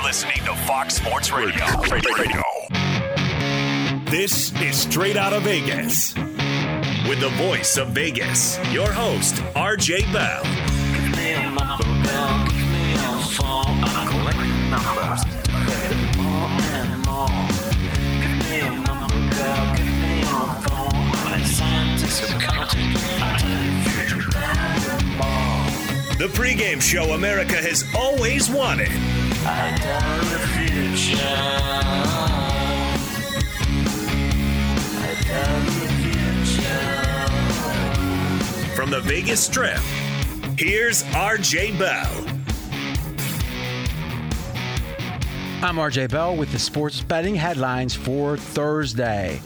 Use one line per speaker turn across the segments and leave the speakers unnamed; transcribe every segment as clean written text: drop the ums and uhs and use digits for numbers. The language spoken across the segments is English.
listening to Fox Sports Radio. This is Straight Out of Vegas. With the voice of Vegas, your host, RJ Bell.
Give me a number, Bell. Give me a phone. I'm collecting numbers. More and more. Give me a number, Bell. Give me a phone. I'm a scientist of counting.
The pregame show America has always wanted.
I tell the future. I tell the future.
From the Vegas Strip, here's RJ Bell.
I'm RJ Bell with the sports betting headlines for Thursday.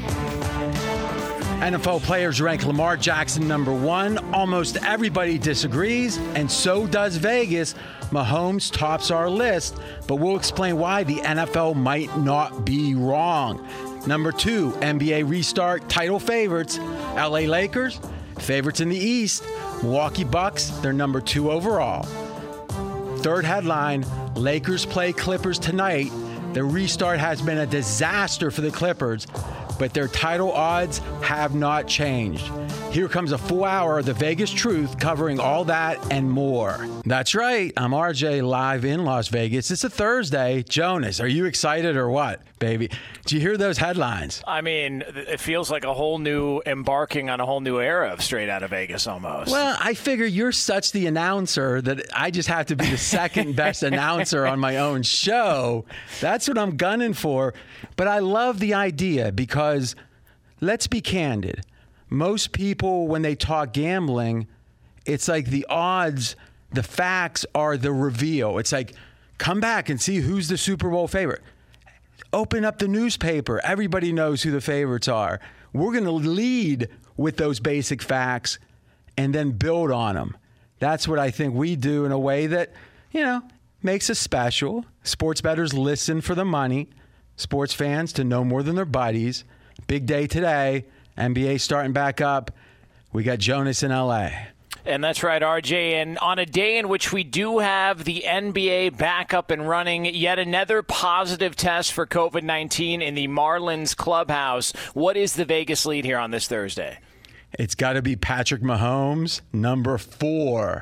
NFL players rank Lamar Jackson number one. Almost everybody disagrees, and so does Vegas. Mahomes tops our list, but we'll explain why the NFL might not be wrong. Number two, NBA restart title favorites. LA Lakers, favorites in the East. Milwaukee Bucks, they're number two overall. Third headline, Lakers play Clippers tonight. The restart has been a disaster for the Clippers, but their title odds have not changed. Here comes a full hour of the Vegas Truth covering all that and more. That's right. I'm RJ live in Las Vegas. It's a Thursday. Jonas, are you excited or what, baby? Did you hear those headlines?
I mean, it feels like embarking on a whole new era of Straight Out of Vegas almost.
Well, I figure you're such the announcer that I just have to be the second best announcer on my own show. That's what I'm gunning for. But I love the idea because, let's be candid, most people, when they talk gambling, it's like the odds, the facts are the reveal. It's like, come back and see who's the Super Bowl favorite. Open up the newspaper. Everybody knows who the favorites are. We're going to lead with those basic facts and then build on them. That's what I think we do in a way that, makes us special. Sports bettors listen for the money. Sports fans to know more than their buddies. Big day today. NBA starting back up. We got Jonas in L.A.
And that's right, RJ. And on a day in which we do have the NBA back up and running, yet another positive test for COVID-19 in the Marlins clubhouse. What is the Vegas lead here on this Thursday?
It's got to be Patrick Mahomes, number four.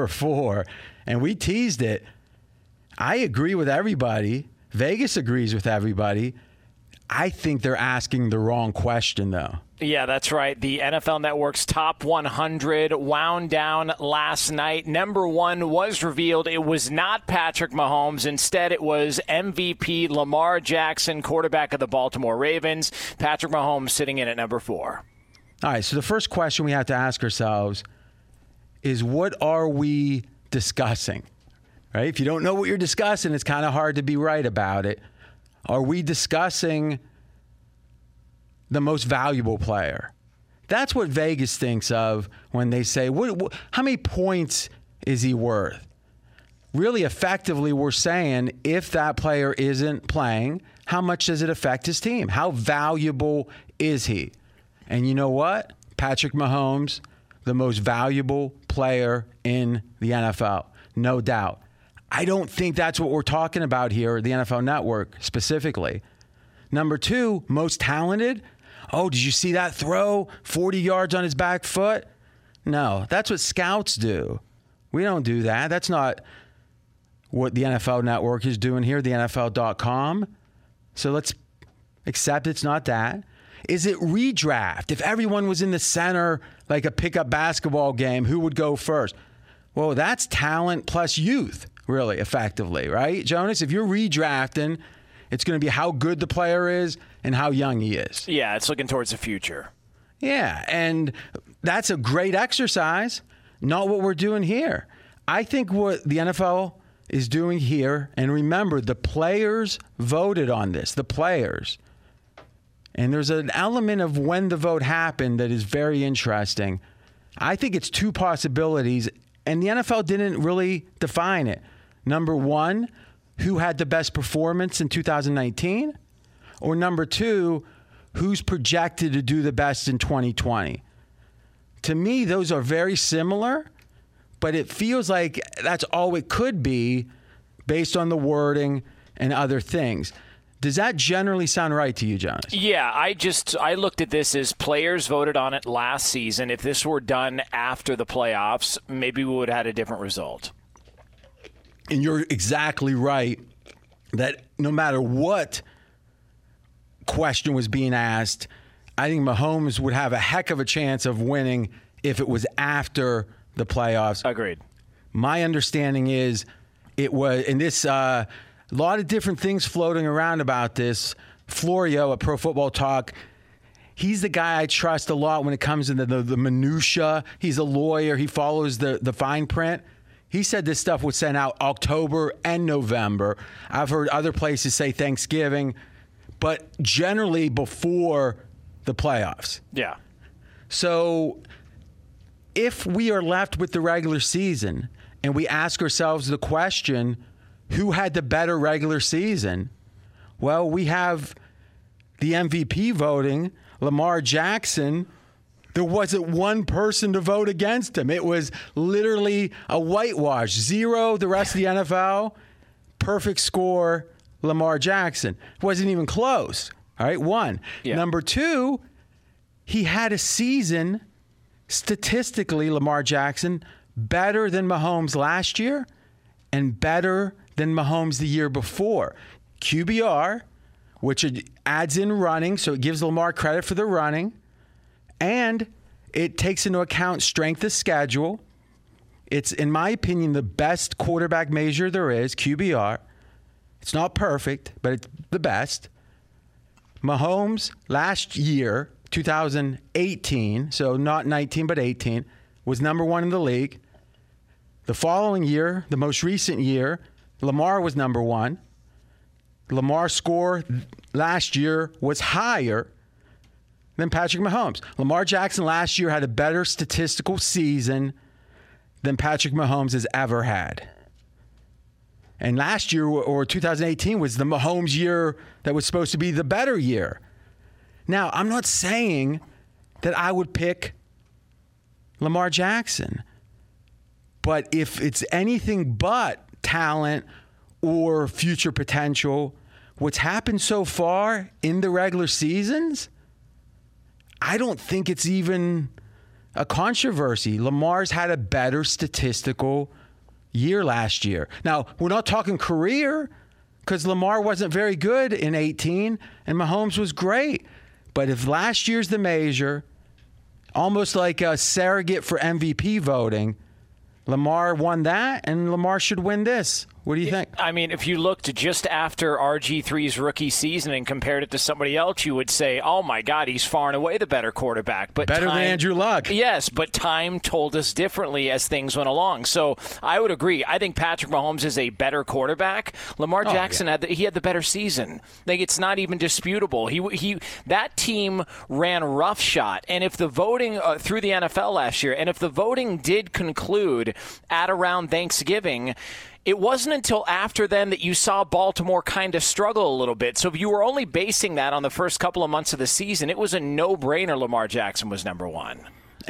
And we teased it. I agree with everybody. Vegas agrees with everybody. I think they're asking the wrong question, though.
Yeah, that's right. The NFL Network's top 100 wound down last night. Number one was revealed. It was not Patrick Mahomes. Instead, it was MVP Lamar Jackson, quarterback of the Baltimore Ravens. Patrick Mahomes sitting in at number four.
All right, so the first question we have to ask ourselves is, what are we discussing? Right? If you don't know what you're discussing, it's kind of hard to be right about it. Are we discussing the most valuable player? That's what Vegas thinks of when they say, how many points is he worth? Really, effectively, we're saying if that player isn't playing, how much does it affect his team? How valuable is he? And you know what? Patrick Mahomes, the most valuable player in the NFL, no doubt. I don't think that's what we're talking about here at the NFL Network specifically. Number two, most talented. Oh, did you see that throw? 40 yards on his back foot? No, that's what scouts do. We don't do that. That's not what the NFL Network is doing here, the NFL.com. So let's accept it's not that. Is it redraft? If everyone was in the center like a pickup basketball game, who would go first? Well, that's talent plus youth, really, effectively, right? Jonas, if you're redrafting, it's going to be how good the player is and how young he is.
Yeah, it's looking towards the future.
Yeah, and that's a great exercise, not what we're doing here. I think what the NFL is doing here, and remember, the players voted on this, the players. And there's an element of when the vote happened that is very interesting. I think it's two possibilities, and the NFL didn't really define it. Number one, who had the best performance in 2019? Or number two, who's projected to do the best in 2020? To me, those are very similar, but it feels like that's all it could be based on the wording and other things. Does that generally sound right to you, Jonas?
Yeah, I looked at this as players voted on it last season. If this were done after the playoffs, maybe we would have had a different result.
And you're exactly right that no matter what question was being asked, I think Mahomes would have a heck of a chance of winning if it was after the playoffs.
Agreed.
My understanding is it was, and this, a lot of different things floating around about this. Florio at Pro Football Talk, he's the guy I trust a lot when it comes to the minutia. He's a lawyer. He follows the fine print. He said this stuff was sent out October and November. I've heard other places say Thanksgiving, but generally before the playoffs.
Yeah.
So if we are left with the regular season and we ask ourselves the question, who had the better regular season? Well, we have the MVP voting, Lamar Jackson. There wasn't one person to vote against him. It was literally a whitewash. 0, the rest of the NFL. Perfect score, Lamar Jackson. Wasn't even close. All right, 1.
Yeah.
Number 2, he had a season, statistically, Lamar Jackson, better than Mahomes last year and better than Mahomes the year before. QBR, which adds in running, so it gives Lamar credit for the running. And it takes into account strength of schedule. It's, in my opinion, the best quarterback measure there is, QBR. It's not perfect, but it's the best. Mahomes last year, 2018, so not 19 but 18, was number 1 in the league. The following year, the most recent year, Lamar was number 1. Lamar's score last year was higher than Patrick Mahomes. Lamar Jackson last year had a better statistical season than Patrick Mahomes has ever had. And last year, or 2018, was the Mahomes year that was supposed to be the better year. Now, I'm not saying that I would pick Lamar Jackson. But if it's anything but talent or future potential, what's happened so far in the regular seasons, I don't think it's even a controversy. Lamar's had a better statistical year last year. Now, we're not talking career because Lamar wasn't very good in 18 and Mahomes was great. But if last year's the measure, almost like a surrogate for MVP voting, Lamar won that, and Lamar should win this. What do you think?
I mean, if you looked just after RG3's rookie season and compared it to somebody else, you would say, oh, my God, he's far and away the better quarterback. But
better than Andrew Luck.
Yes, but time told us differently as things went along. So I would agree. I think Patrick Mahomes is a better quarterback. Lamar Jackson had the better season. Like, it's not even disputable. That team ran roughshod. And if the voting through the NFL last year, and if the voting did conclude at around Thanksgiving, it wasn't until after then that you saw Baltimore kind of struggle a little bit. So if you were only basing that on the first couple of months of the season, it was a no-brainer Lamar Jackson was number 1.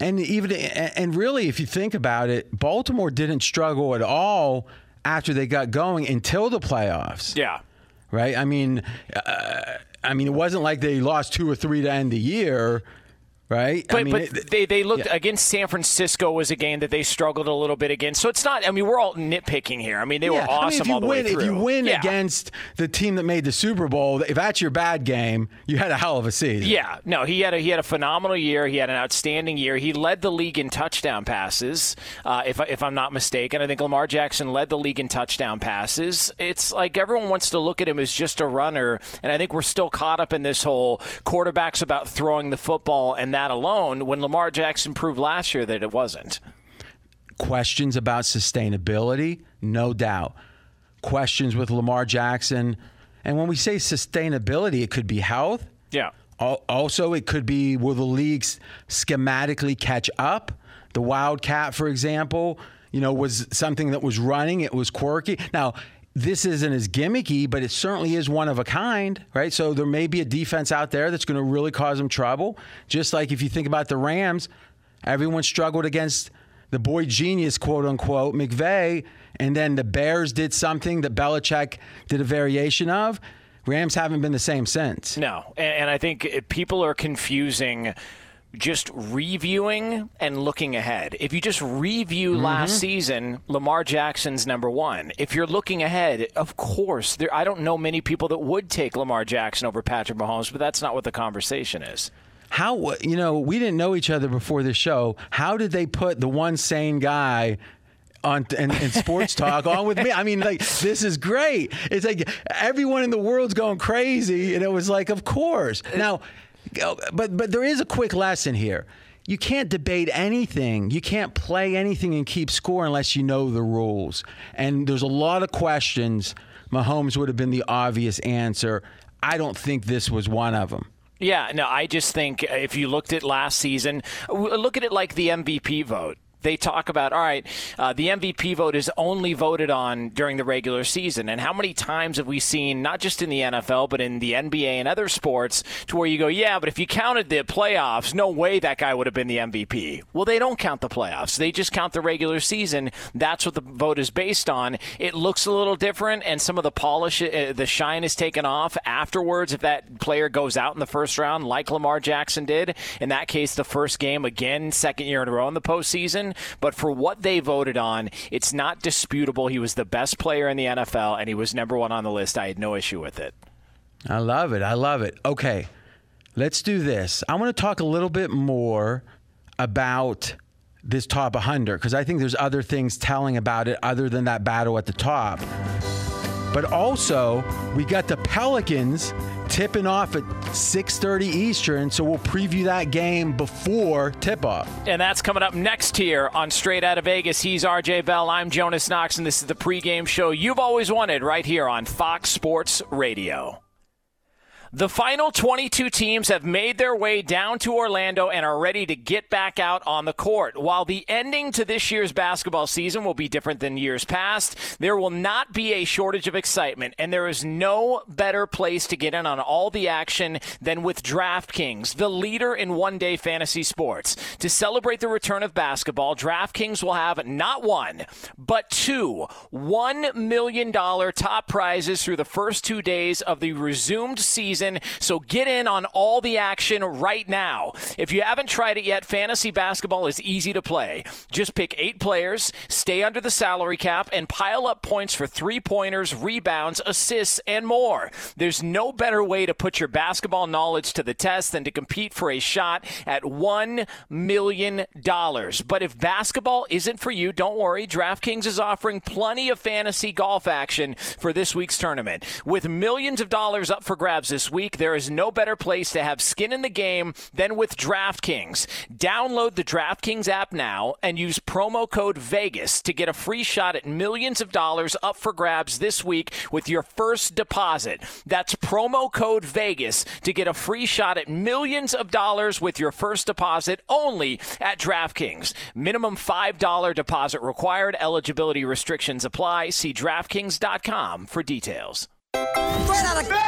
And really, if you think about it, Baltimore didn't struggle at all after they got going until the playoffs.
Yeah.
Right? I mean, it wasn't like they lost 2 or 3 to end the year. Right?
But they looked against San Francisco was a game that they struggled a little bit against. So it's not, I mean, we're all nitpicking here. I mean, they were awesome all the way through.
If you win against the team that made the Super Bowl, if that's your bad game, you had a hell of a season.
Yeah. No, he had a phenomenal year. He had an outstanding year. He led the league in touchdown passes, if I'm not mistaken. I think Lamar Jackson led the league in touchdown passes. It's like everyone wants to look at him as just a runner, and I think we're still caught up in this whole quarterback's about throwing the football and that alone, when Lamar Jackson proved last year that it wasn't.
Questions about sustainability, no doubt. Questions with Lamar Jackson. And when we say sustainability, it could be health.
Yeah.
Also, it could be, will the leagues schematically catch up? The Wildcat, for example, was something that was running. It was quirky. Now, this isn't as gimmicky, but it certainly is one of a kind, right? So there may be a defense out there that's going to really cause them trouble. Just like if you think about the Rams, everyone struggled against the boy genius, quote unquote, McVay, and then the Bears did something that Belichick did a variation of. Rams haven't been the same since.
No, and I think people are confusing just reviewing and looking ahead. If you just review last season, Lamar Jackson's number one. If you're looking ahead, of course, I don't know many people that would take Lamar Jackson over Patrick Mahomes, but that's not what the conversation is.
How, we didn't know each other before the show. How did they put the one sane guy on in sports talk on with me? I mean, like, this is great. It's like everyone in the world's going crazy, and it was like, of course. Now, but there is a quick lesson here. You can't debate anything. You can't play anything and keep score unless you know the rules. And there's a lot of questions. Mahomes would have been the obvious answer. I don't think this was one of them.
Yeah, no, I just think if you looked at last season, look at it like the MVP vote. They talk about, all right, the MVP vote is only voted on during the regular season. And how many times have we seen, not just in the NFL, but in the NBA and other sports, to where you go, yeah, but if you counted the playoffs, no way that guy would have been the MVP. Well, they don't count the playoffs. They just count the regular season. That's what the vote is based on. It looks a little different, and some of the polish, the shine is taken off afterwards if that player goes out in the first round, like Lamar Jackson did. In that case, the first game, again, second year in a row in the postseason. But for what they voted on, it's not disputable. He was the best player in the NFL, and he was number one on the list. I had no issue with it.
I love it. I love it. Okay, let's do this. I want to talk a little bit more about this top 100 because I think there's other things telling about it other than that battle at the top. But also, we got the Pelicans tipping off at 6:30 Eastern, so we'll preview that game before tip-off.
And that's coming up next here on Straight Outta Vegas. He's RJ Bell. I'm Jonas Knox, and this is the pregame show you've always wanted right here on Fox Sports Radio. The final 22 teams have made their way down to Orlando and are ready to get back out on the court. While the ending to this year's basketball season will be different than years past, there will not be a shortage of excitement, and there is no better place to get in on all the action than with DraftKings, the leader in one-day fantasy sports. To celebrate the return of basketball, DraftKings will have not one, but two $1 million top prizes through the first 2 days of the resumed season. So get in on all the action right now. If you haven't tried it yet, fantasy basketball is easy to play. Just pick 8 players, stay under the salary cap, and pile up points for three-pointers, rebounds, assists, and more. There's no better way to put your basketball knowledge to the test than to compete for a shot at $1 million. But if basketball isn't for you, don't worry. DraftKings is offering plenty of fantasy golf action for this week's tournament. With millions of dollars up for grabs this week, there is no better place to have skin in the game than with DraftKings. Download the DraftKings app now and use promo code VEGAS to get a free shot at millions of dollars up for grabs this week with your first deposit. That's promo code VEGAS to get a free shot at millions of dollars with your first deposit only at DraftKings. Minimum $5 deposit required. Eligibility restrictions apply. See DraftKings.com for details.
Straight out of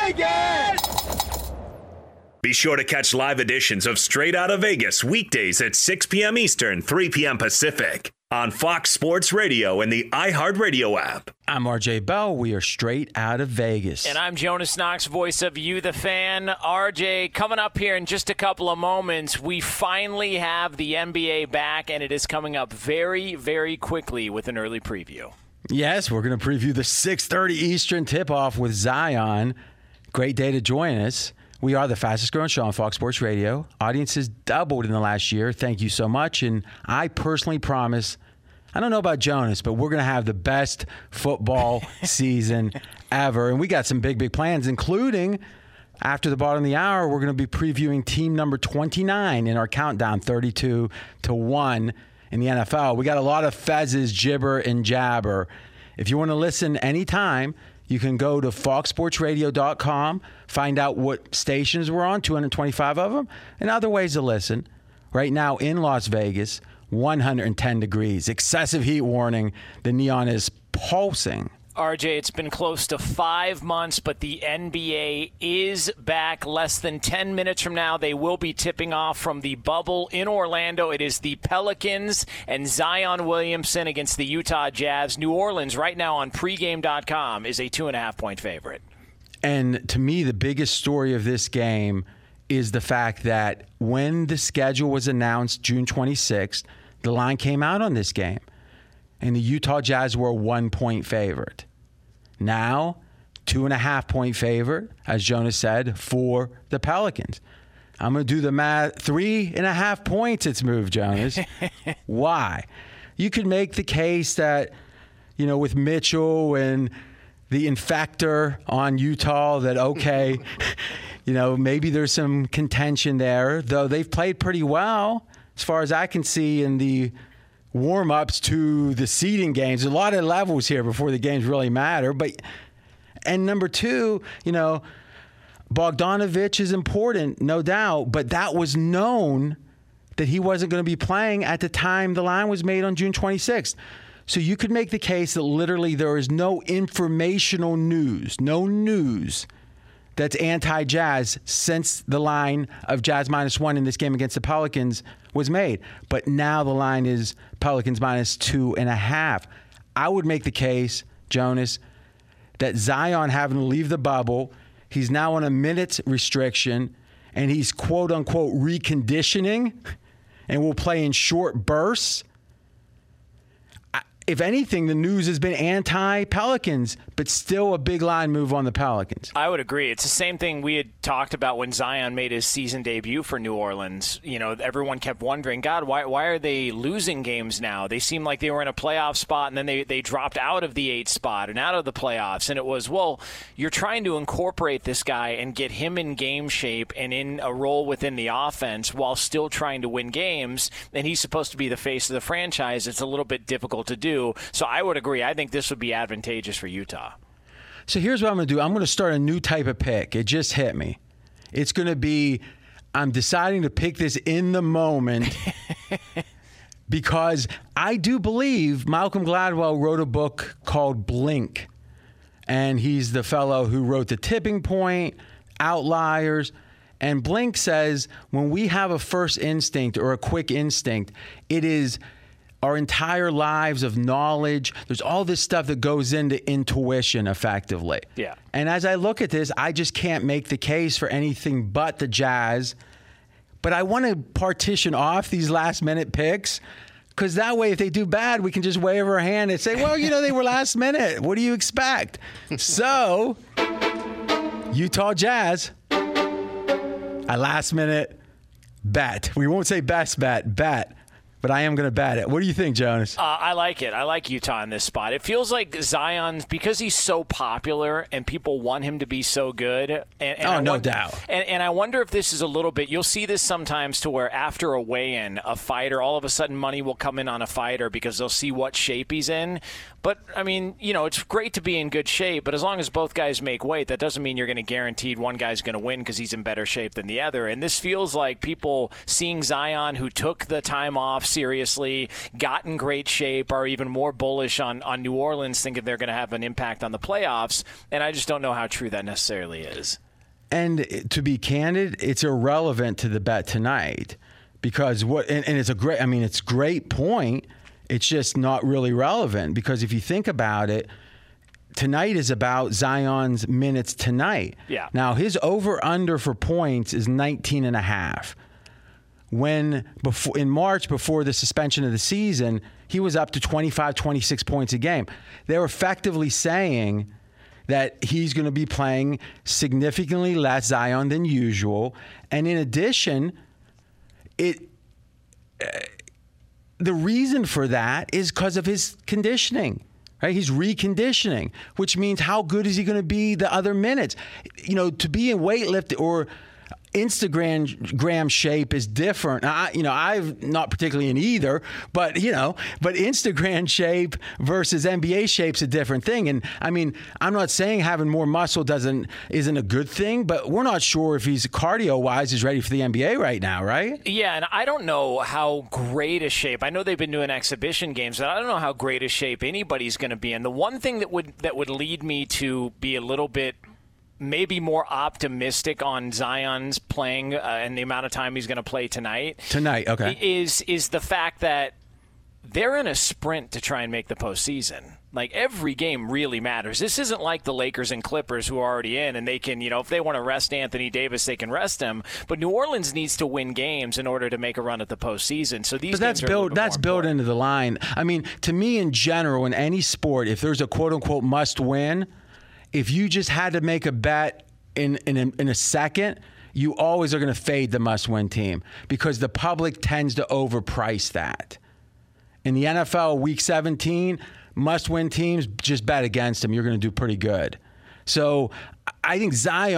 Vegas!
Be sure to catch live editions of Straight Outta Vegas weekdays at 6 p.m. Eastern, 3 p.m. Pacific on Fox Sports Radio and the iHeartRadio app.
I'm RJ Bell. We are Straight Outta Vegas.
And I'm Jonas Knox, voice of You, the Fan. RJ, coming up here in just a couple of moments, we finally have the NBA back, and it is coming up very, very quickly with an early preview.
Yes, we're going to preview the 6:30 Eastern tip-off with Zion. Great day to join us. We are the fastest-growing show on Fox Sports Radio. Audiences doubled in the last year. Thank you so much. And I personally promise, I don't know about Jonas, but we're going to have the best football season ever. And we got some big, big plans, including after the bottom of the hour, we're going to be previewing team number 29 in our countdown, 32-1. In the NFL. We got a lot of Fez's jibber and jabber. If you want to listen anytime, you can go to foxsportsradio.com, find out what stations we're on, 225 of them, and other ways to listen. Right now in Las Vegas, 110 degrees, excessive heat warning. The neon is pulsing.
RJ, it's been close to 5 months, but the NBA is back. Less than 10 minutes from now, they will be tipping off from the bubble in Orlando. It is the Pelicans and Zion Williamson against the Utah Jazz. New Orleans right now on pregame.com is a 2.5-point favorite.
And to me, the biggest story of this game is the fact that when the schedule was announced June 26th, the line came out on this game, and the Utah Jazz were a 1-point favorite. Now, 2.5-point favorite, as Jonas said, for the Pelicans. I'm going to do the math. 3.5 points it's moved, Jonas. Why? You could make the case that, with Mitchell and the infector on Utah that, okay, maybe there's some contention there, though they've played pretty well as far as I can see in the warm-ups to the seeding games. A lot of levels here before the games really matter. And number two, Bogdanovich is important, no doubt, but that was known that he wasn't going to be playing at the time the line was made on June 26th. So you could make the case that literally there is no informational news, no news that's anti-Jazz since the line of Jazz -1 in this game against the Pelicans was made. But now the line is Pelicans -2.5. I would make the case, Jonas, that Zion having to leave the bubble, he's now on a minutes restriction, and he's quote-unquote reconditioning and will play in short bursts. If anything, the news has been anti-Pelicans, but still a big line move on the Pelicans.
I would agree. It's the same thing we had talked about when Zion made his season debut for New Orleans. Everyone kept wondering, God, why are they losing games now? They seemed like they were in a playoff spot, and then they dropped out of the 8th spot and out of the playoffs. And it was, well, you're trying to incorporate this guy and get him in game shape and in a role within the offense while still trying to win games. And he's supposed to be the face of the franchise. It's a little bit difficult to do. So I would agree. I think this would be advantageous for Utah.
So here's what I'm going to do. I'm going to start a new type of pick. It just hit me. It's going to be, I'm deciding to pick this in the moment because I do believe Malcolm Gladwell wrote a book called Blink. And he's the fellow who wrote The Tipping Point, Outliers. And Blink says when we have a first instinct or a quick instinct, it is our entire lives of knowledge. There's all this stuff that goes into intuition effectively.
Yeah.
And as I look at this, I just can't make the case for anything but the Jazz. But I want to partition off these last-minute picks because that way, if they do bad, we can just wave our hand and say, well, they were last minute. What do you expect? So, Utah Jazz, a last-minute bet. We won't say best bet. But I am going to bet it. What do you think, Jonas?
I like it. I like Utah in this spot. It feels like Zion, because he's so popular and people want him to be so good. No
doubt.
And I wonder if this is a little bit, you'll see this sometimes to where after a weigh-in, a fighter, all of a sudden money will come in on a fighter because they'll see what shape he's in. But, it's great to be in good shape, but as long as both guys make weight, that doesn't mean you're going to guarantee one guy's going to win because he's in better shape than the other. And this feels like people seeing Zion, who took the time off seriously, got in great shape, are even more bullish on New Orleans, thinking they're going to have an impact on the playoffs. And I just don't know how true that necessarily is.
And to be candid, it's irrelevant to the bet tonight because it's a great point. It's just not really relevant because if you think about it, tonight is about Zion's minutes tonight.
Yeah.
Now, his over-under for points is 19.5. In March, before the suspension of the season, he was up to 25, 26 points a game. They're effectively saying that he's going to be playing significantly less Zion than usual. And in addition, the reason for that is because of his conditioning, right? He's reconditioning, which means how good is he going to be the other minutes? To be in weightlifting or Instagram shape is different. I've not particularly in either, but Instagram shape versus NBA shape's a different thing. And I mean, I'm not saying having more muscle isn't a good thing, but we're not sure if he's cardio-wise is ready for the NBA right now, right?
Yeah, and I don't know how great a shape. I know they've been doing exhibition games, but I don't know how great a shape anybody's going to be in. The one thing that would lead me to be a little bit maybe more optimistic on Zion's playing and the amount of time he's going to play tonight.
Okay.
Is the fact that they're in a sprint to try and make the postseason. Like, every game really matters. This isn't like the Lakers and Clippers who are already in, and they can, if they want to rest Anthony Davis, they can rest him. But New Orleans needs to win games in order to make a run at the postseason. So these
that's built into the line. I mean, to me, in general, in any sport, if there's a quote unquote must win, if you just had to make a bet in a second, you always are going to fade the must-win team because the public tends to overprice that. In the NFL, Week 17, must-win teams, just bet against them. You're going to do pretty good. So I think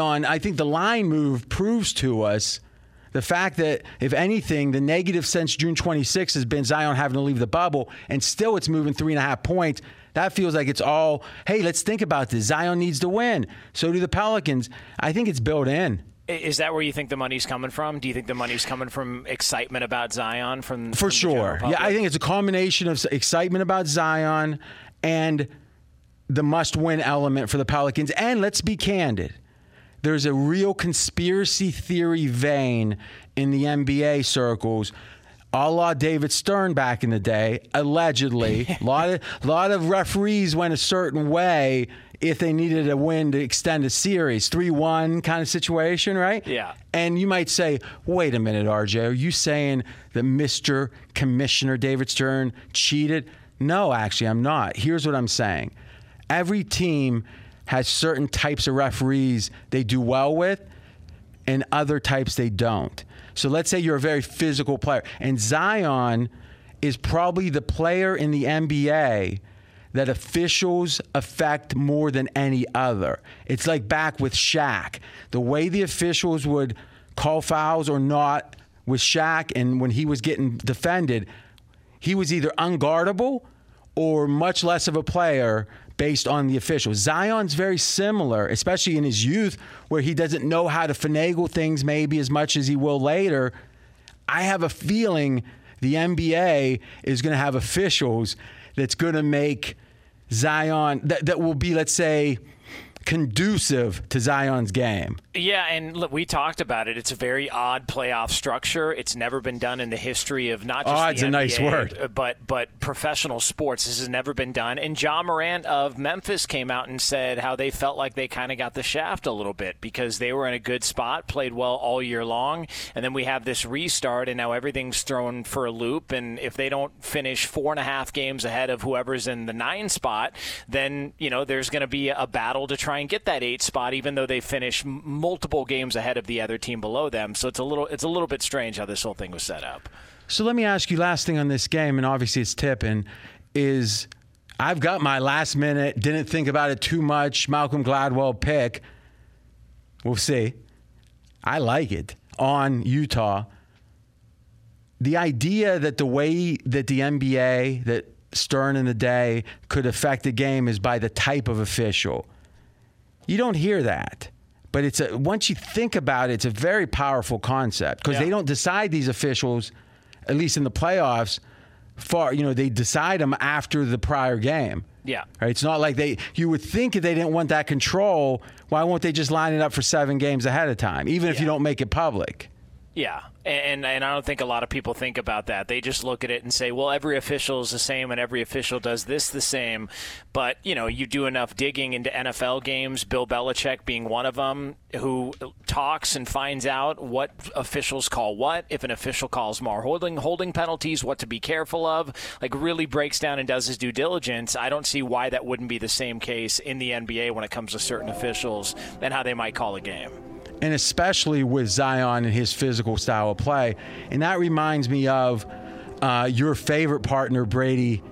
the line move proves to us the fact that, if anything, the negative since June 26 has been Zion having to leave the bubble, and still it's moving 3.5 points. That feels like it's all, hey, let's think about this. Zion needs to win. So do the Pelicans. I think it's built in.
Is that where you think the money's coming from? Do you think the money's coming from excitement about Zion? For
sure. Yeah, I think it's a combination of excitement about Zion and the must-win element for the Pelicans. And let's be candid. There's a real conspiracy theory vein in the NBA circles, a la David Stern back in the day, allegedly. A lot of referees went a certain way if they needed a win to extend a series. 3-1 kind of situation, right?
Yeah.
And you might say, wait a minute, RJ, are you saying that Mr. Commissioner David Stern cheated? No, actually, I'm not. Here's what I'm saying. Every team has certain types of referees they do well with and other types they don't. So let's say you're a very physical player. And Zion is probably the player in the NBA that officials affect more than any other. It's like back with Shaq. The way the officials would call fouls or not with Shaq, and when he was getting defended, he was either unguardable or much less of a player based on the officials. Zion's very similar, especially in his youth, where he doesn't know how to finagle things maybe as much as he will later. I have a feeling the NBA is going to have officials that's going to make Zion, that will be, let's say, conducive to Zion's game.
Yeah, and look, we talked about it. It's a very odd playoff structure. It's never been done in the history of not just
Odd's
the NBA,
a nice word.
but professional sports. This has never been done. And Ja Morant of Memphis came out and said how they felt like they kind of got the shaft a little bit because they were in a good spot, played well all year long, and then we have this restart, and now everything's thrown for a loop. And if they don't finish 4.5 games ahead of whoever's in the 9 spot, then there's going to be a battle to try and get that 8 spot, even though they finish multiple games ahead of the other team below them. So it's a little bit strange how this whole thing was set up.
So let me ask you, last thing on this game, and obviously it's tipping, is I've got my last minute, didn't think about it too much, Malcolm Gladwell pick. We'll see. I like it on Utah. The idea that the way that the NBA, that Stern in the day, could affect the game is by the type of official. You don't hear that. But once you think about it, it's a very powerful concept because they don't decide these officials, at least in the playoffs, they decide them after the prior game.
Yeah.
Right? It's not like you would think if they didn't want that control, why won't they just line it up for 7 games ahead of time, even if you don't make it public?
Yeah, and I don't think a lot of people think about that. They just look at it and say, well, every official is the same and every official does this the same. But, you do enough digging into NFL games, Bill Belichick being one of them, who talks and finds out what officials call what, if an official calls more holding penalties, what to be careful of, really breaks down and does his due diligence. I don't see why that wouldn't be the same case in the NBA when it comes to certain officials and how they might call a game.
And especially with Zion and his physical style of play. And that reminds me of your favorite partner, Brady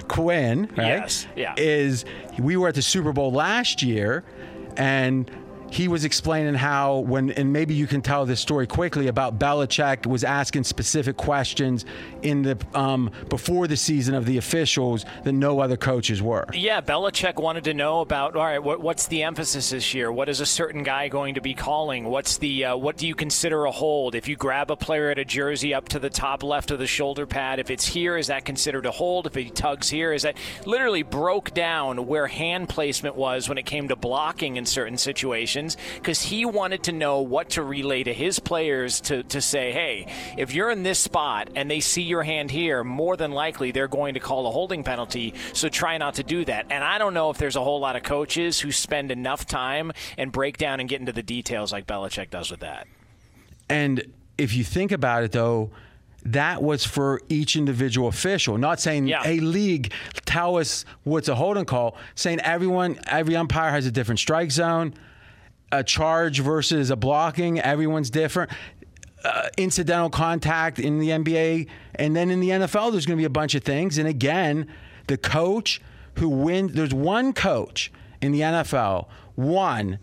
Quinn, right?
Yes, yeah.
We were at the Super Bowl last year, and he was explaining how and maybe you can tell this story quickly about Belichick was asking specific questions in the before the season of the officials that no other coaches were.
Yeah, Belichick wanted to know about, all right, what's the emphasis this year? What is a certain guy going to be calling? What's the what do you consider a hold? If you grab a player at a jersey up to the top left of the shoulder pad, if it's here, is that considered a hold? If he tugs here, is that literally broke down where hand placement was when it came to blocking in certain situations, because he wanted to know what to relay to his players to say, hey, if you're in this spot and they see your hand here, more than likely they're going to call a holding penalty, so try not to do that. And I don't know if there's a whole lot of coaches who spend enough time and break down and get into the details like Belichick does with that.
And if you think about it, though, that was for each individual official, not saying, hey, league, tell us what's a holding call, saying every umpire has a different strike zone, a charge versus a blocking, everyone's different. Incidental contact in the NBA, and then in the NFL, there's going to be a bunch of things. And again, the coach who wins, there's one coach in the NFL, one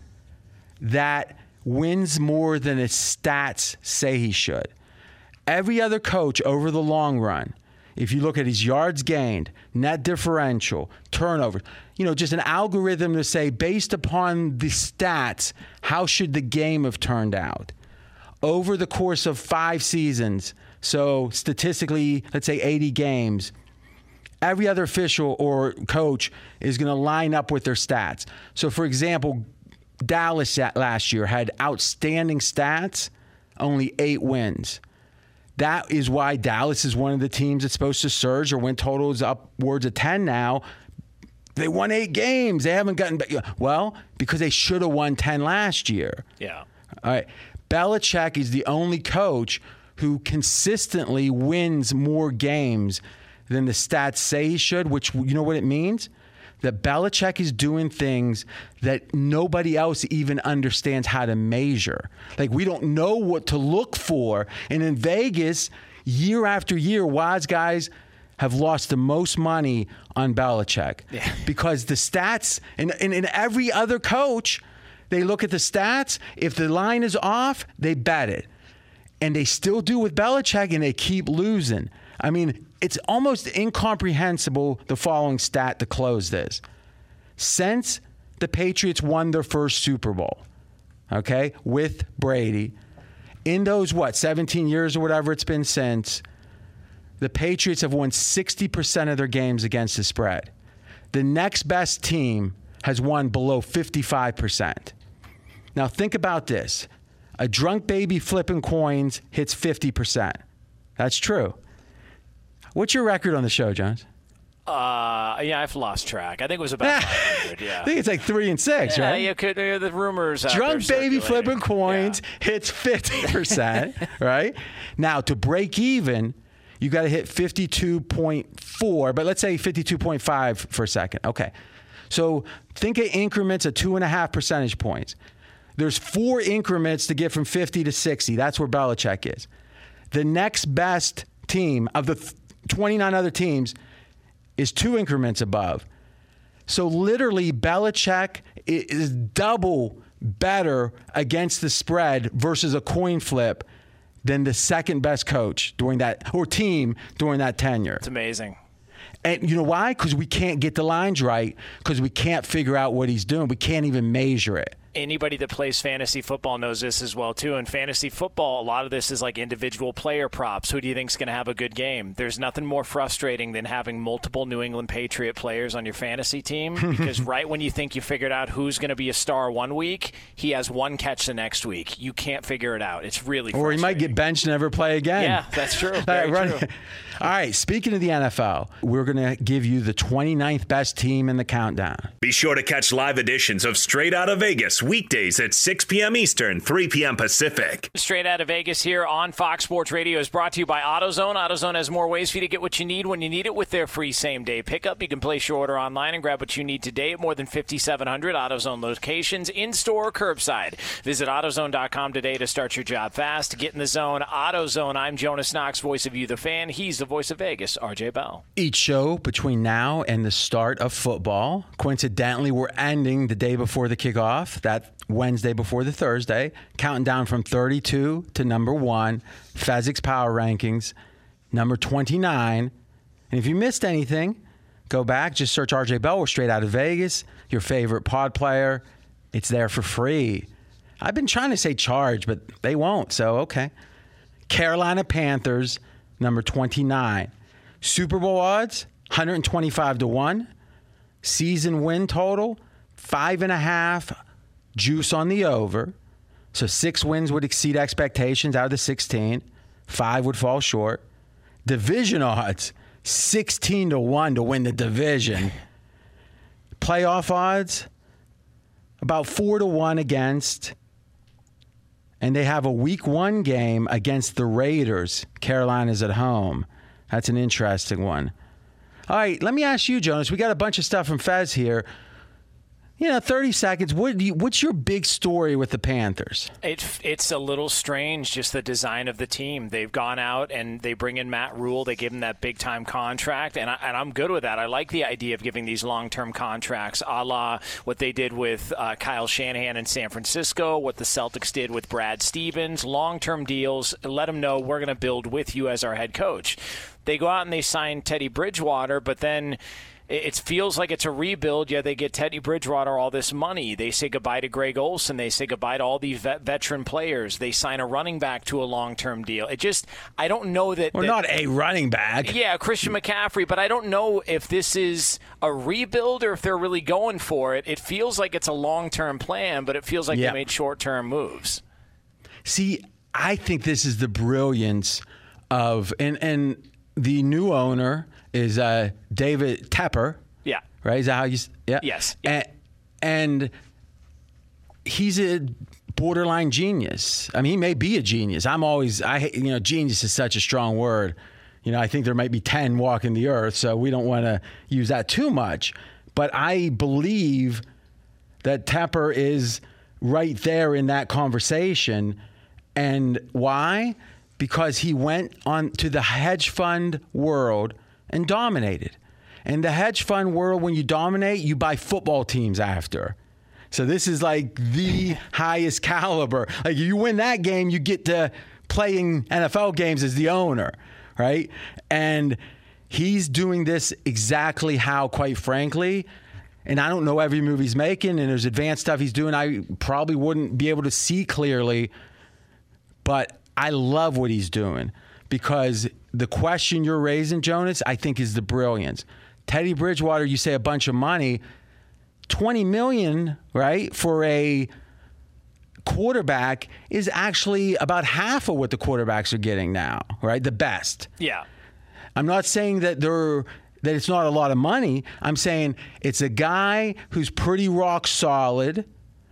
that wins more than his stats say he should. Every other coach over the long run, if you look at his yards gained, net differential, turnovers, just an algorithm to say, based upon the stats, how should the game have turned out? Over the course of 5 seasons, so statistically, let's say 80 games, every other official or coach is going to line up with their stats. So, for example, Dallas last year had outstanding stats, only 8 wins. That is why Dallas is one of the teams that's supposed to surge. Their win total is upwards of 10 now. They won 8 games. They haven't gotten back. Well, because they should have won 10 last year.
Yeah.
All right. Belichick is the only coach who consistently wins more games than the stats say he should, which, you know what it means? That Belichick is doing things that nobody else even understands how to measure. Like, we don't know what to look for. And in Vegas, year after year, wise guys have lost the most money on Belichick. Yeah. Because the stats, and in every other coach, they look at the stats. If the line is off, they bet it. And they still do with Belichick, and they keep losing. I mean, it's almost incomprehensible, the following stat to close this. Since the Patriots won their first Super Bowl, okay, with Brady, in those, 17 years or whatever it's been since, the Patriots have won 60% of their games against the spread. The next best team has won below 55%. Now think about this. A drunk baby flipping coins hits 50%. That's true. What's your record on the show, Jones?
I've lost track. I think it was about 500, yeah.
I think it's like 3 and 6,
yeah,
right?
You could, the rumors out
Drunk
there
baby flipping
circulating.
coins hits 50%, right? Now, to break even, you got to hit 52.4, but let's say 52.5 for a second. Okay. So think of increments of 2.5 percentage points. There's 4 increments to get from 50 to 60. That's where Belichick is. The next best team of the 29 other teams is 2 increments above. So literally, Belichick is double better against the spread versus a coin flip than the second best coach during that, or team during that tenure.
It's amazing.
And you know why? Because we can't get the lines right, because we can't figure out what he's doing. We can't even measure it.
Anybody that plays fantasy football knows this as well, too. In fantasy football, a lot of this is like individual player props. Who do you think is going to have a good game? There's nothing more frustrating than having multiple New England Patriot players on your fantasy team, because right when you think you figured out who's going to be a star one week, he has 1 catch the next week. You can't figure it out. It's really frustrating.
Or he might get benched and never play again.
Yeah, that's true. Very true.
All right, speaking of the NFL, we're going to give you the 29th best team in the countdown.
Be sure to catch live editions of Straight Outta Vegas weekdays at 6 p.m. Eastern, 3 p.m. Pacific.
Straight Out of Vegas here on Fox Sports Radio is brought to you by AutoZone. AutoZone has more ways for you to get what you need when you need it with their free same-day pickup. You can place your order online and grab what you need today at more than 5,700 AutoZone locations, in-store or curbside. Visit AutoZone.com today to start your job fast. Get in the zone. AutoZone. I'm Jonas Knox, voice of you, the fan. He's the voice of Vegas, RJ Bell.
Each show between now and the start of football, coincidentally, we're ending the day before the kickoff. that Wednesday before the Thursday, counting down from 32 to number 1, Fezzik's Power Rankings, number 29. And if you missed anything, go back, just search RJ Bell or Straight Out of Vegas, your favorite pod player. It's there for free. I've been trying to say charge, but they won't, so okay. Carolina Panthers, number 29. Super Bowl odds, 125 to 1. Season win total, 5.5. Juice on the over. So 6 wins would exceed expectations out of the 16. 5 would fall short. Division odds, 16 to 1 to win the division. Playoff odds, about 4 to 1 against. And they have a week 1 game against the Raiders. Carolina's at home. That's an interesting one. All right, let me ask you, Jonas. We got a bunch of stuff from Fez here. 30 seconds. What's your big story with the Panthers?
It's a little strange, just the design of the team. They've gone out and they bring in Matt Rule. They give him that big-time contract, and I'm good with that. I like the idea of giving these long-term contracts, a la what they did with Kyle Shanahan in San Francisco, what the Celtics did with Brad Stevens. Long-term deals, let them know we're going to build with you as our head coach. They go out and they sign Teddy Bridgewater, but then it feels like it's a rebuild. Yeah, they get Teddy Bridgewater all this money. They say goodbye to Greg Olsen. They say goodbye to all these veteran players. They sign a running back to a long-term deal. I don't know that.
Well, not a running back.
Yeah, Christian McCaffrey, but I don't know if this is a rebuild or if they're really going for it. It feels like it's a long-term plan, but it feels like they made short-term moves.
See, I think this is the brilliance of, and the new owner is David Tepper.
Yeah.
Right? Is that how you? Yeah.
Yes.
And he's a borderline genius. I mean, he may be a genius. Genius is such a strong word. I think there might be 10 walking the earth, so we don't want to use that too much. But I believe that Tepper is right there in that conversation. And why? Because he went on to the hedge fund world and dominated. In the hedge fund world, when you dominate, you buy football teams after. So this is like the highest caliber. Like you win that game, you get to playing NFL games as the owner, right? And he's doing this exactly how, quite frankly, and I don't know every move he's making, and there's advanced stuff he's doing I probably wouldn't be able to see clearly, but I love what he's doing because the question you're raising, Jonas, I think is the brilliance. Teddy Bridgewater, you say a bunch of money, $20 million, right, for a quarterback is actually about half of what the quarterbacks are getting now, right? The best.
Yeah.
I'm not saying that it's not a lot of money. I'm saying it's a guy who's pretty rock solid,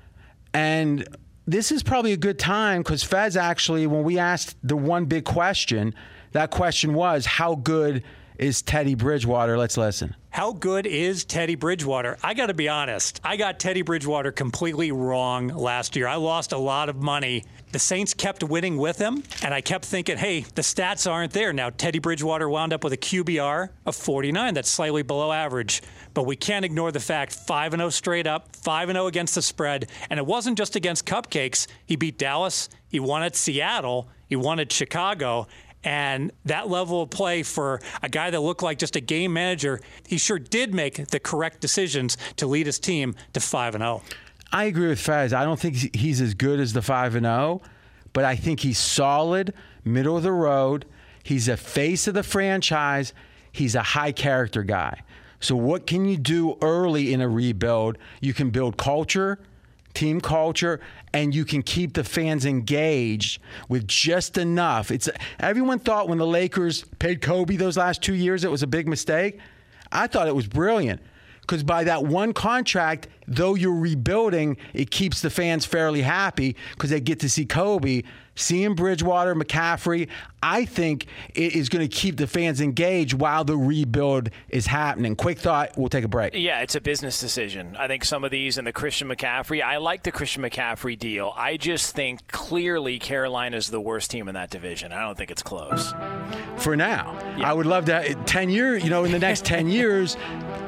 and this is probably a good time because Fez actually, when we asked the one big question, that question was, how good is Teddy Bridgewater? Let's listen.
How good is Teddy Bridgewater? I got to be honest. I got Teddy Bridgewater completely wrong last year. I lost a lot of money. The Saints kept winning with him, and I kept thinking, hey, the stats aren't there. Now, Teddy Bridgewater wound up with a QBR of 49. That's slightly below average. But we can't ignore the fact 5-0 straight up, 5-0 against the spread. And it wasn't just against cupcakes. He beat Dallas. He won at Seattle. He won at Chicago. And that level of play for a guy that looked like just a game manager, he sure did make the correct decisions to lead his team to 5-0.
I agree with Fez. I don't think he's as good as the 5-0, but I think he's solid, middle of the road. He's a face of the franchise. He's a high character guy. So what can you do early in a rebuild? You can build culture, team culture, and you can keep the fans engaged with just enough. Everyone thought when the Lakers paid Kobe those last 2 years it was a big mistake. I thought it was brilliant because by that one contract, though you're rebuilding, it keeps the fans fairly happy because they get to see Kobe. Seeing Bridgewater, McCaffrey, I think it is going to keep the fans engaged while the rebuild is happening. Quick thought, we'll take a break.
Yeah, it's a business decision. I think some of these and the Christian McCaffrey, I like the Christian McCaffrey deal. I just think clearly Carolina's the worst team in that division. I don't think it's close.
For now. Yeah. I would love to, 10 years, in the next 10 years,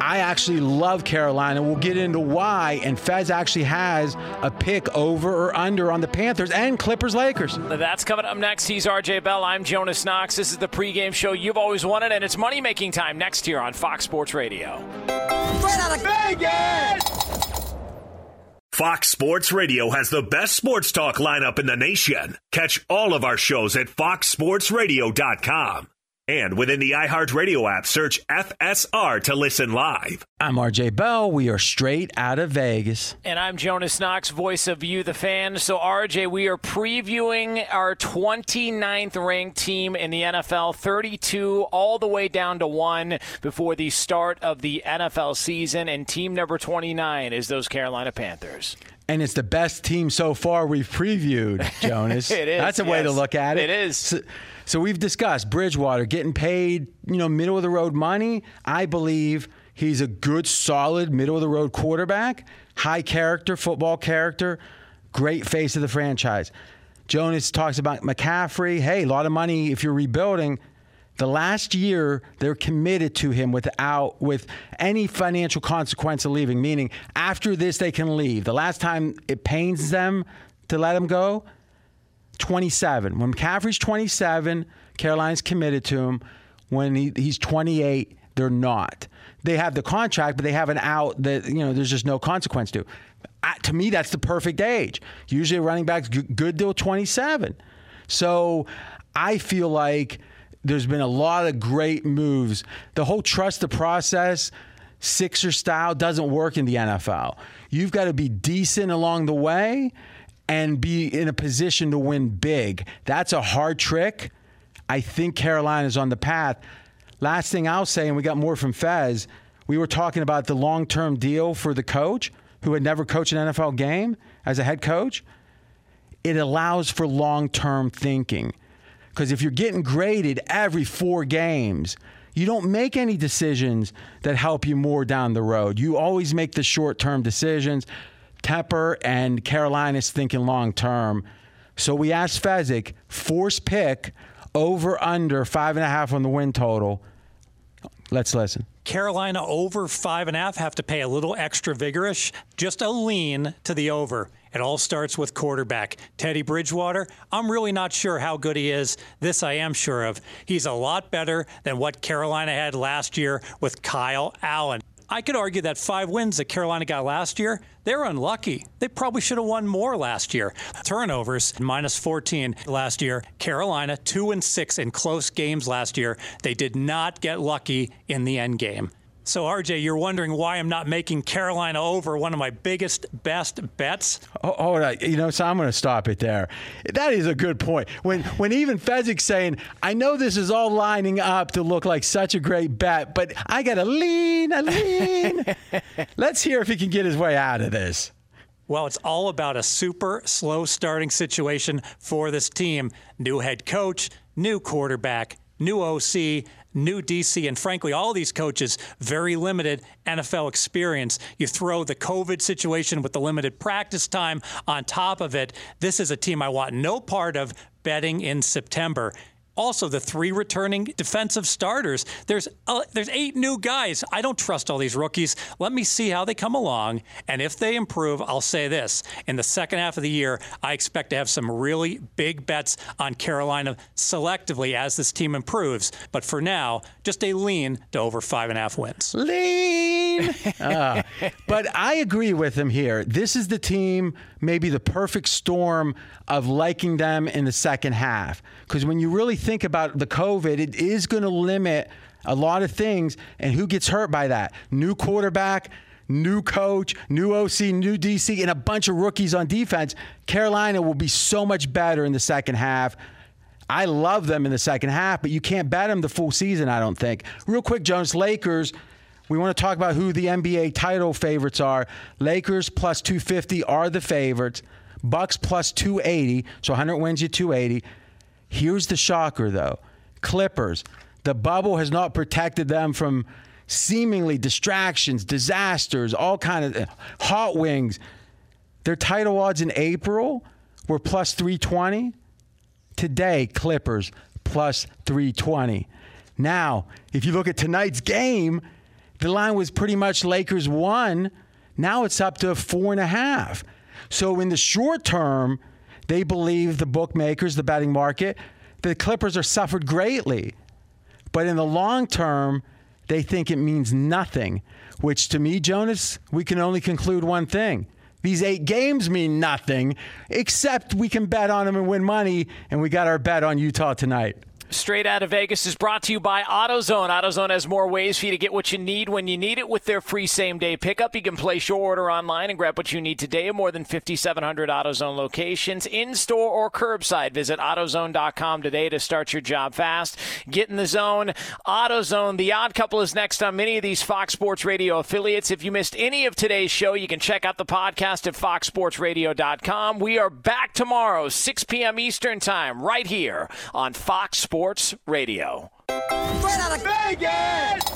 I actually love Carolina. We'll get into why. And Fez actually has a pick over or under on the Panthers and Clippers-Lakers.
That's coming up next. He's RJ Bell. I'm Jonas Knox. This is the pregame show you've always wanted, and it's money-making time next year on Fox Sports Radio.
Straight out of Vegas!
Fox Sports Radio has the best sports talk lineup in the nation. Catch all of our shows at foxsportsradio.com. And within the iHeartRadio app, search FSR to listen live.
I'm RJ Bell. We are straight out of Vegas.
And I'm Jonas Knox, voice of You, the Fan. So, RJ, we are previewing our 29th ranked team in the NFL, 32 all the way down to 1 before the start of the NFL season. And team number 29 is those Carolina Panthers.
And it's the best team so far we've previewed, Jonas.
It is.
That's a way to look at it.
It is.
So we've discussed Bridgewater getting paid, middle of the road money. I believe he's a good, solid, middle of the road quarterback, high character, football character, great face of the franchise. Jonas talks about McCaffrey. Hey, a lot of money if you're rebuilding. The last year, they're committed to him with any financial consequence of leaving, meaning after this, they can leave. The last time it pains them to let him go, 27. When McCaffrey's 27, Carolina's committed to him. When he's 28, they're not. They have the contract, but they have an out that, there's just no consequence to. To me, that's the perfect age. Usually a running back's good till 27. So I feel like there's been a lot of great moves. The whole trust the process, Sixer style doesn't work in the NFL. You've got to be decent along the way and be in a position to win big. That's a hard trick. I think Carolina's on the path. Last thing I'll say, and we got more from Fez, we were talking about the long-term deal for the coach who had never coached an NFL game as a head coach. It allows for long-term thinking. Because if you're getting graded every 4 games, you don't make any decisions that help you more down the road. You always make the short-term decisions. Tepper and Carolina's thinking long-term. So we asked Fezzik, force pick, over, under, 5.5 on the win total. Let's listen.
Carolina over 5.5, have to pay a little extra vigorous, just a lean to the over. It all starts with quarterback. Teddy Bridgewater, I'm really not sure how good he is. This I am sure of. He's a lot better than what Carolina had last year with Kyle Allen. I could argue that 5 wins that Carolina got last year, they're unlucky. They probably should have won more last year. Turnovers, -14 last year. Carolina, 2-6 in close games last year. They did not get lucky in the end game. So, RJ, you're wondering why I'm not making Carolina over, one of my biggest, best bets?
Oh, hold on. So I'm going to stop it there. That is a good point. When even Fezzik's saying, I know this is all lining up to look like such a great bet, but I got to lean. Let's hear if he can get his way out of this.
Well, it's all about a super slow starting situation for this team. New head coach, new quarterback, new OC, new DC, and frankly, all these coaches, very limited NFL experience. You throw the COVID situation with the limited practice time on top of it. This is a team I want no part of betting in September. Also, the 3 returning defensive starters. There's 8 new guys. I don't trust all these rookies. Let me see how they come along. And if they improve, I'll say this. In the second half of the year, I expect to have some really big bets on Carolina selectively as this team improves. But for now, just a lean to over 5.5 wins.
Lean! But I agree with him here. This is the team, maybe the perfect storm of liking them in the second half. Because when you really think about the COVID, it is going to limit a lot of things. And who gets hurt by that? New quarterback, new coach, new OC, new DC, and a bunch of rookies on defense. Carolina will be so much better in the second half. I love them in the second half, but you can't bet them the full season, I don't think. Real quick, Jonas, Lakers. We want to talk about who the NBA title favorites are. Lakers plus 250 are the favorites. Bucks plus 280, so 100 wins you 280. Here's the shocker, though. Clippers. The bubble has not protected them from seemingly distractions, disasters, all kind of hot wings. Their title odds in April were plus 320. Today, Clippers plus 320. Now, if you look at tonight's game, the line was pretty much Lakers won. Now it's up to 4.5. So in the short term, they believe, the bookmakers, the betting market, the Clippers are suffered greatly. But in the long term, they think it means nothing, which to me, Jonas, we can only conclude one thing. These 8 games mean nothing, except we can bet on them and win money, and we got our bet on Utah tonight.
Straight Out of Vegas is brought to you by AutoZone. AutoZone has more ways for you to get what you need when you need it with their free same-day pickup. You can place your order online and grab what you need today at more than 5,700 AutoZone locations, in-store or curbside. Visit AutoZone.com today to start your job fast. Get in the zone. AutoZone, The Odd Couple is next on many of these Fox Sports Radio affiliates. If you missed any of today's show, you can check out the podcast at FoxSportsRadio.com. We are back tomorrow, 6 p.m. Eastern Time, right here on Fox Sports Radio.
Straight out of Vegas!